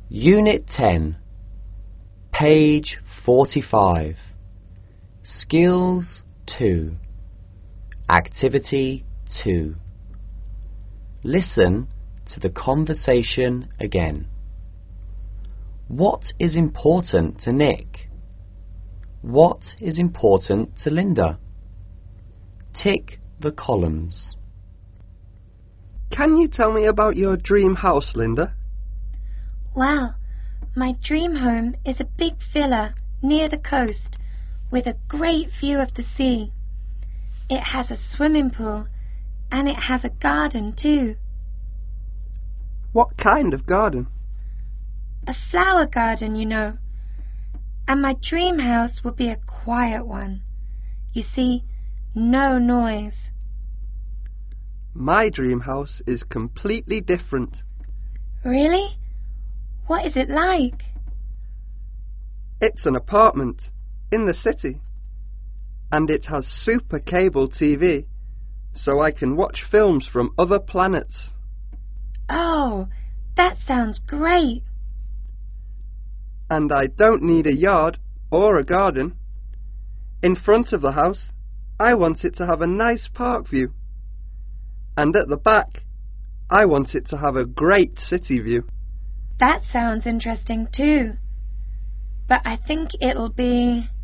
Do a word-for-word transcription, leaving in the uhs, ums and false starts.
Unit ten, page forty-five. Skills two. Activity two. Listen to the conversation again. What is important to Nick? What is important to Linda? Tick the columns. Can you tell me about your dream house, Linda? Well, my dream home is a big villa near the coast with a great view of the sea. It has a swimming pool and it has a garden too. What kind of garden? A flower garden, you know. And my dream house will be a quiet one. You see, no noise. My dream house is completely different. Really? What is it like? It's an apartment in the city, and it has super cable T V, so I can watch films from other planets. Oh, that sounds great. And I don't need a yard or a garden. In front of the house, I want it to have a nice park view. And at the back, I want it to have a great city view. That sounds interesting too. But I think it'll be...